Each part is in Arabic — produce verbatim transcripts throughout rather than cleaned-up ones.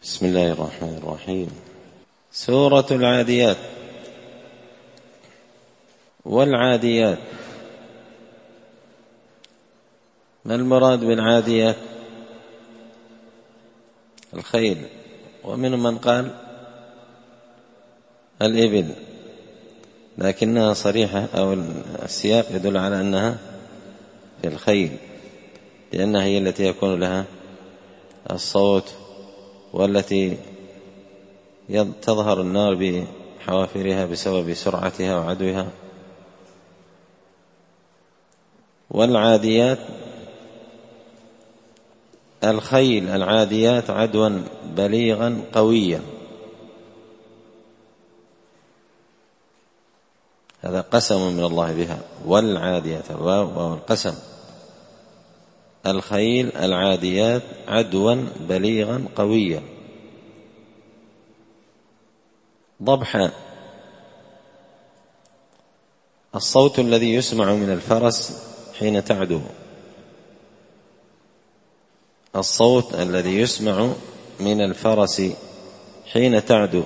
بسم الله الرحمن الرحيم. سورة العاديات. والعاديات، ما المراد بالعاديات؟ الخيل، ومنهم من قال الإبل، لكنها صريحة أو السياق يدل على أنها في الخيل، لأنها هي التي يكون لها الصوت والتي تظهر النار بحوافرها بسبب سرعتها وعدوها. والعاديات الخيل العاديات عدوا بليغا قويا، هذا قسم من الله بها. والعاديات وهو القسم، الخيل العاديات عدوا بليغا قويا ضبحا، الصوت الذي يسمع من الفرس حين تعدو، الصوت الذي يسمع من الفرس حين تعدو.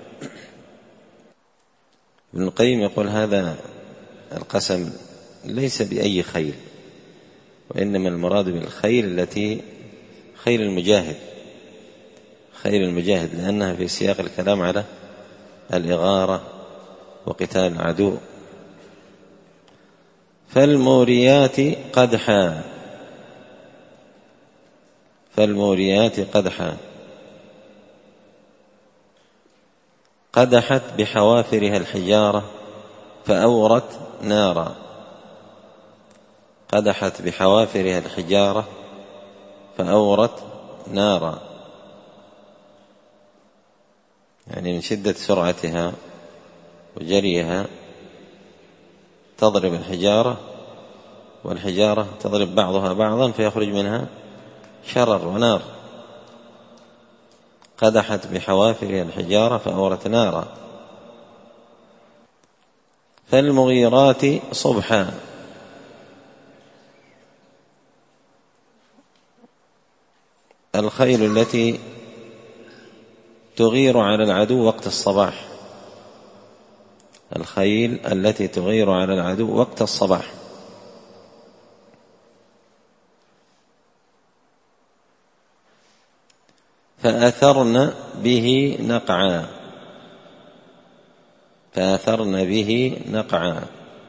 ابن القيم يقول هذا القسم ليس بأي خيل، وإنما المراد بالخيل التي خيل المجاهد، خيل المجاهد، لأنها في سياق الكلام على الإغارة وقتال العدو. فالموريات قدحا، فالموريات قدحا، قدحت بحوافرها الحجارة فأورت نارا، قدحت بحوافرها الحجارة فأورت نارا، يعني من شدة سرعتها وجريها تضرب الحجارة، والحجارة تضرب بعضها بعضا فيخرج منها شرر ونار. قدحت بحوافرها الحجارة فأورت نارا. فالمغيرات صبحا، الخيل التي تغير على العدو وقت الصباح، الخيل التي تغير على العدو وقت الصباح. فأثرن به نقعا، فأثرن به نقعا،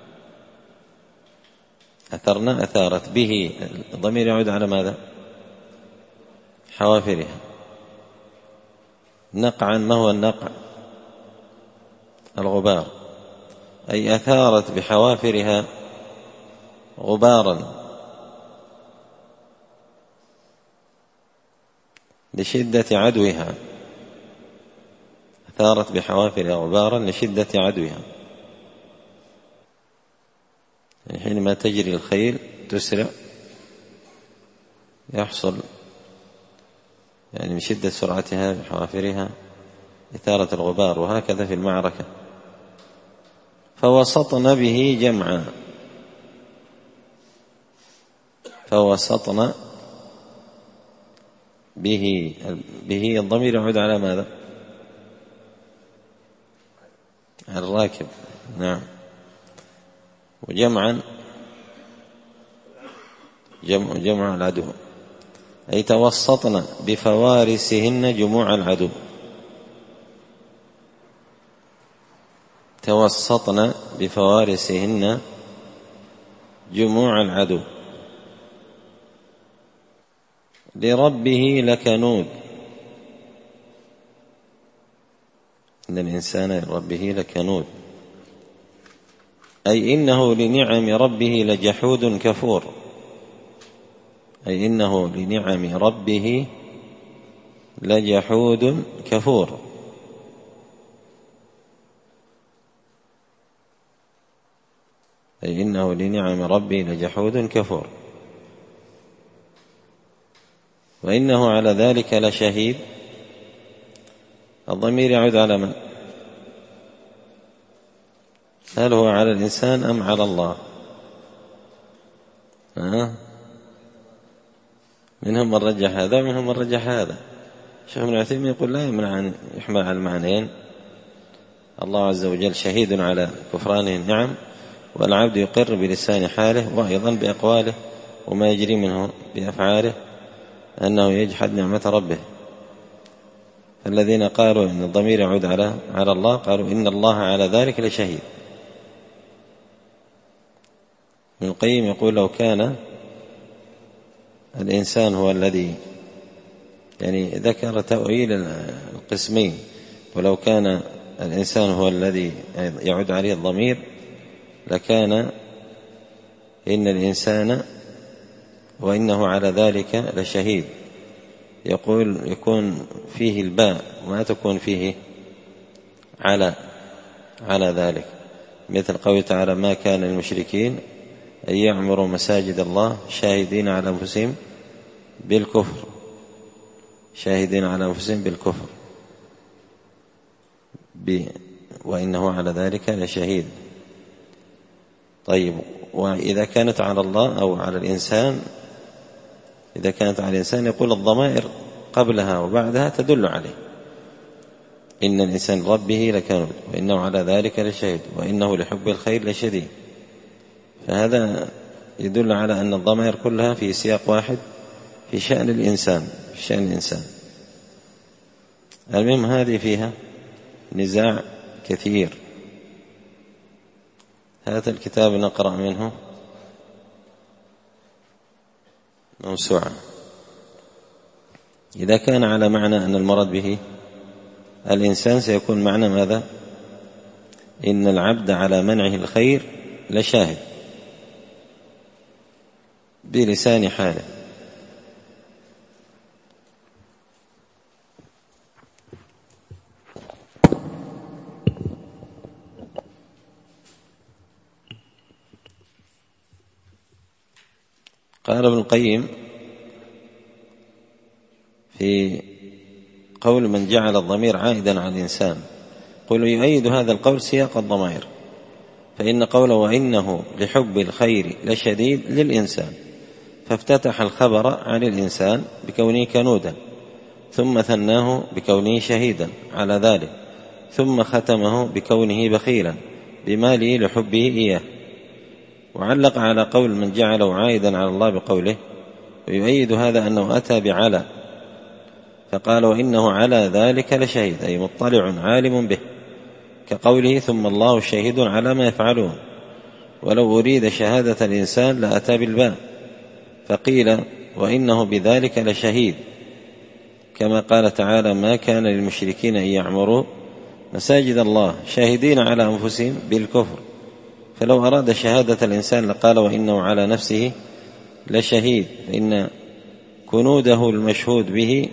أثرن أثارت به، الضمير يعود على ماذا؟ حوافرها. نقعا، ما هو النقع؟ الغبار، أي أثارت بحوافرها غبارا لشدة عدوها، أثارت بحوافرها غبارا لشدة عدوها، يعني حينما تجري الخيل تسرع يحصل يعني من شدة سرعتها بحوافرها إثارة الغبار، وهكذا في المعركة. فوسطن به جمعا، فوسطن به، به الضمير يعود على ماذا؟ الراكب، نعم. وجمعا جمع, جمع العدو، أي توسطن بفوارسهن جموع العدو، توسطن بفوارسهن جموع العدو. لربه لكنود، إن الإنسان لربه لكنود، أي إنه لنعم ربه لجحود كفور، أي إنه لنعم ربه لجحود كفور. أي إنه لنعم ربه لجحود كفور. وإنه على ذلك لشهيد، الضمير يعود على من؟ هل هو على الإنسان أم على الله؟ أه؟ منهم من رجح هذا ومنهم من رجح هذا، شيخ ابن عثيمين يقول لا يمنع أن يحمل على المعنيين. الله عز وجل شهيد على كفرانه النعم، والعبد يقر بلسان حاله وأيضا بأقواله وما يجري منه بأفعاله أنه يجحد نعمة ربه. فالذين قالوا إن الضمير يعود على على الله قالوا إن الله على ذلك لشهيد. ابن القيم يقول لو كان الإنسان هو الذي، يعني ذكر تأويل القسمين، ولو كان الإنسان هو الذي يعود عليه الضمير لكان إن الإنسان وإنه على ذلك لشهيد، يقول يكون فيه الباء وما تكون فيه على على ذلك، مثل قوله تعالى ما كان للمشركين أن يعمروا مساجد الله شاهدين على أنفسهم بالكفر شاهدين على أنفسهم بالكفر وإنه على ذلك لشهيد. طيب، وإذا كانت على الله أو على الإنسان، إذا كانت على الإنسان يقول الضمائر قبلها وبعدها تدل عليه، إن الإنسان ربه لكنود وإنه على ذلك لشهيد وإنه لحب الخير لشديد. فهذا يدل على أن الضمائر كلها في سياق واحد في شأن الإنسان في شأن الإنسان. المهم هذه فيها نزاع كثير. هذا الكتاب نقرأ منه موسوعة. إذا كان على معنى أن المراد به الإنسان سيكون معنى ماذا؟ إن العبد على منعه الخير لشاهد بلسان حاله. قال ابن القيم في قول من جعل الضمير عائدا على الإنسان، قل يؤيد هذا القول سياق الضمائر، فإن قوله وإنه لحب الخير لشديد للإنسان، فافتتح الخبر عن الإنسان بكونه كنودا، ثم ثناه بكونه شهيدا على ذلك، ثم ختمه بكونه بخيلا بماله لحبه إياه. وعلق على قول من جعله عائدا على الله بقوله ويؤيد هذا أنه أتى بعلى، فقال وإنه على ذلك لشهيد، أي مطلع عالم به، كقوله ثم الله شهيد على ما يفعلون. ولو أريد شهادة الإنسان لأتى بالباء، فقيل وإنه بذلك لشهيد، كما قال تعالى ما كان للمشركين أن يعمروا مساجد الله شاهدين على أنفسهم بالكفر. فلو أراد شهادة الإنسان لقال وإنه على نفسه لشهيد، فإن كنوده المشهود به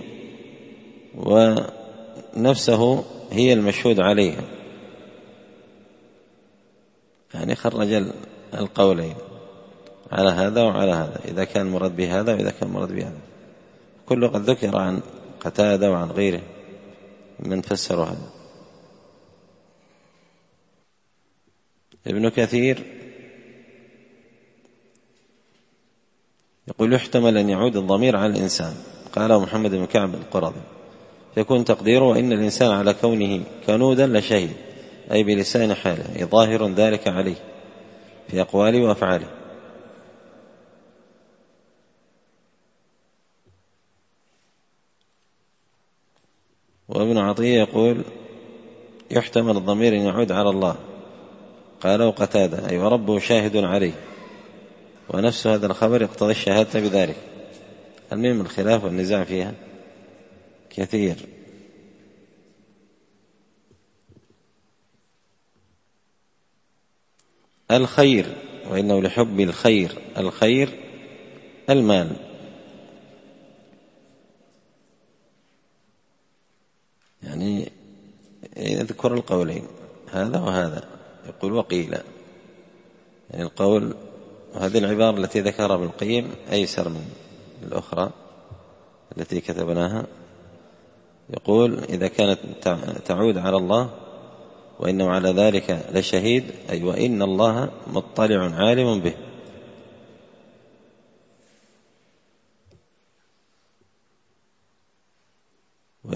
ونفسه هي المشهود عليها. يعني خرج القولين على هذا وعلى هذا، إذا كان مراد بهذا وإذا كان مراد بهذا، كله قد ذكر عن قتادة وعن غيره من فسروا هذا. ابن كثير يقول يحتمل أن يعود الضمير على الإنسان، قاله محمد بن كعب القرظي، فيكون تقديره وإن الإنسان على كونه كنودا لشهيد، أي بلسان حاله، أي ظاهر ذلك عليه في أقواله وأفعاله. وابن عطية يقول يحتمل الضمير أن يعود على الله، قاله قتادة، أي وربه شاهد عليه، ونفس هذا الخبر يقتضي الشهادة بذلك. المهم الخلاف والنزاع فيها كثير. الخير وإنه لحب الخير، الخير المال. يعني يذكر القولين هذا وهذا، يقول وقيل، يعني القول وهذه العبارة التي ذكرها ابن القيم أيسر من الأخرى التي كتبناها. يقول إذا كانت تعود على الله وإنه على ذلك لشهيد، أي وإن الله مطلع عالم به.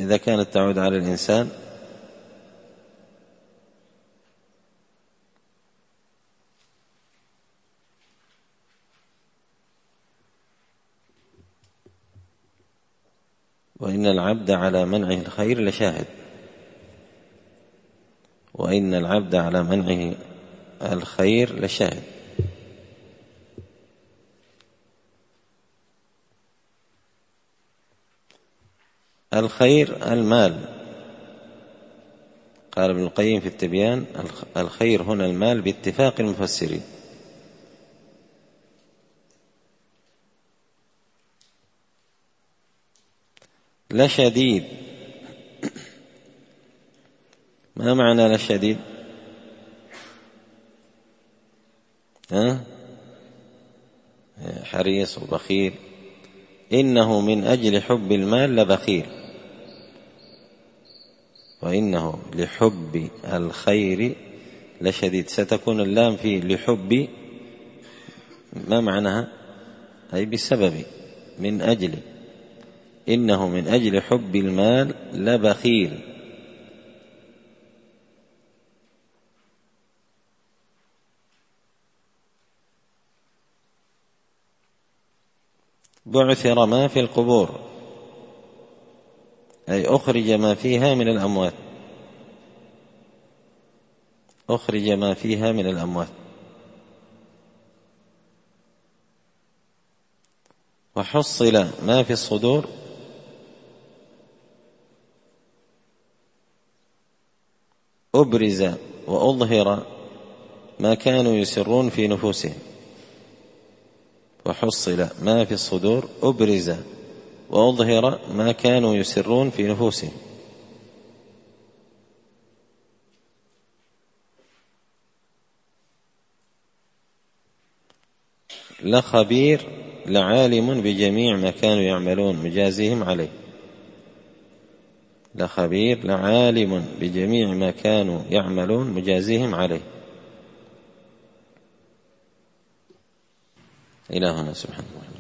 فإذا كانت تعود على الإنسان وإن العبد على منعه الخير لشاهد، وإن العبد على منعه الخير لشاهد. الخير المال، قال ابن القيم في التبيان: الخير هنا المال باتفاق المفسرين. لشديد، ما معنى لشديد؟ ها؟ حريص وبخيل. إنه من أجل حب المال لبخيل، وإنه لحب الخير لشديد. ستكون اللام في لحب، ما معناها؟ أي بسبب، من أجل. إنه من أجل حب المال لبخيل. بعثر ما في القبور، أي أخرج ما فيها من الأموات، أخرج ما فيها من الأموات. وحصل ما في الصدور، أبرز وأظهر ما كانوا يسرون في نفوسهم. وحصل ما في الصدور أبرز وأظهر ما كانوا يسرون في نفوسهم. لخبير لعالم بجميع ما كانوا يعملون مجازيهم عليه. لخبير لعالم بجميع ما كانوا يعملون مجازيهم عليه. إلهنا سبحانه وتعالى.